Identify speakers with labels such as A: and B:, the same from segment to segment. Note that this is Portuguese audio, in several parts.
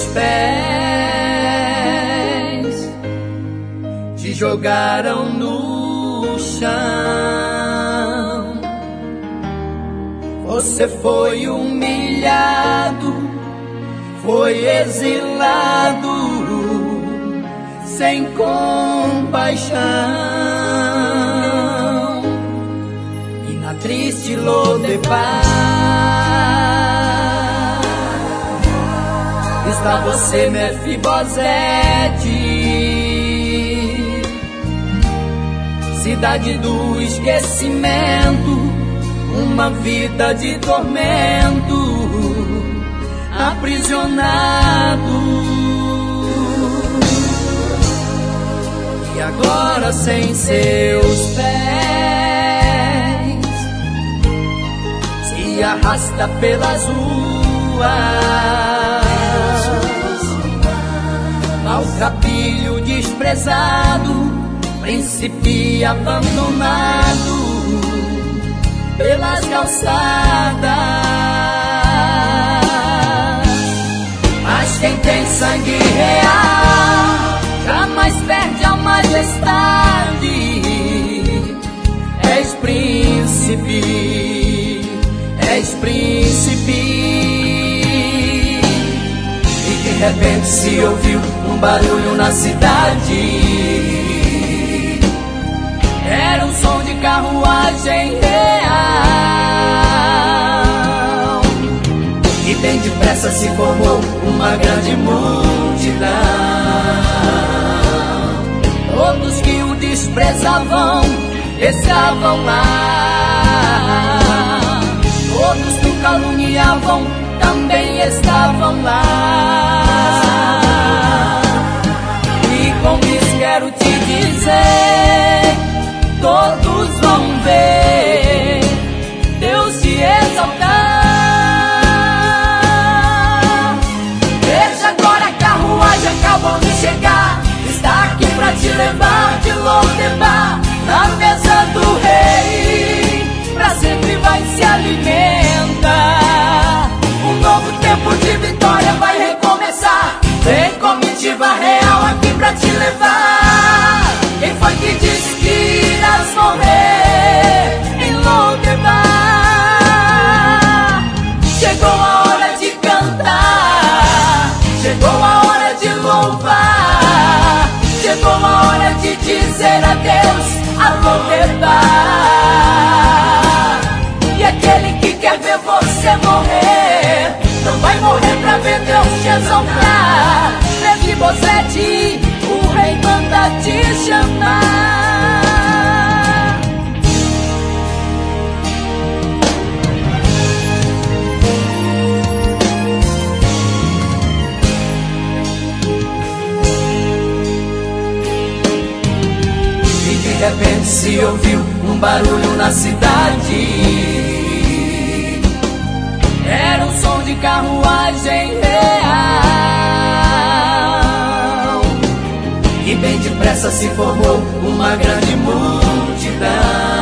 A: pés te jogaram no chão. Você foi humilhado, foi exilado, sem compaixão. E na triste Lodebar está você, Mefibosete, cidade do esquecimento, uma vida de tormento, aprisionado. E agora sem seus pés se arrasta pelas ruas, maltrapilho desprezado, príncipe abandonado pelas calçadas. Mas quem tem sangue real jamais perde a majestade. És príncipe, és príncipe. E de repente se ouviu um barulho na cidade. Era um som de carruagem real. E bem depressa se formou uma grande multidão. Todos que o desprezavam estavam lá. Todos que o caluniavam também estavam lá. E com isso quero te dizer, todos vão ver Deus te exaltar. Veja agora, a carruagem acabou de chegar, está aqui pra te levar de Lodebar, na mesa do rei, pra sempre vai se alimentar. Um novo tempo de vitória vai recomeçar. Tem comitiva real aqui pra te levar. Quem foi que disse que irás morrer em Lodebar? Chegou a hora de cantar, chegou a hora de louvar, chegou a hora de dizer adeus a Lodebar. E aquele que quer ver você morrer não vai morrer pra ver Deus te exaltar. Mefibosete, o rei manda te chamar. E de repente se ouviu um barulho na cidade. Era um som de carruagem real. E bem depressa se formou uma grande multidão.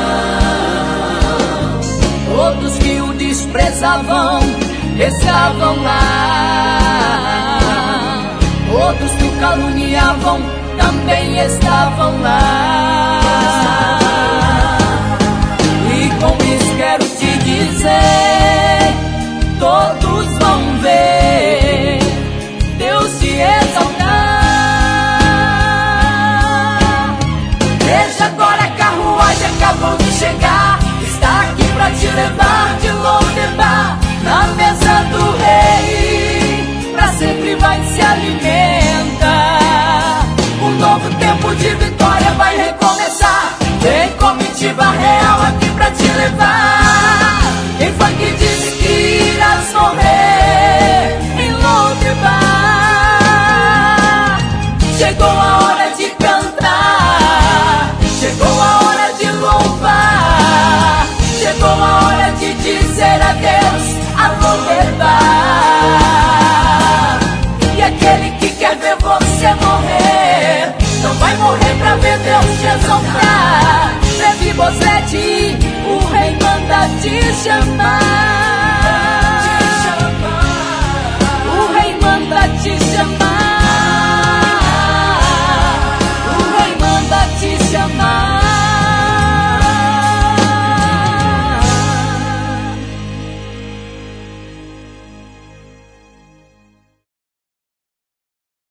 A: Todos que o desprezavam estavam lá. Todos que o caluniavam também estavam lá. E com isso quero te dizer, todos vão ver Deus te exaltar. Veja agora, a carruagem acabou de chegar, está aqui pra te levar de Lodebar, na mesa do rei, pra sempre vai se alimentar. Um novo tempo de vitória vai recomeçar. Tem comitiva real aqui pra te levar. Quem foi que disse que irás morrer em Lodebar? Chegou a hora de cantar, chegou a hora de louvar, chegou a hora de dizer adeus a Lodebar. E aquele que quer ver você morrer não vai morrer pra ver Deus te exaltar. Mefibosete, o rei manda te chamar.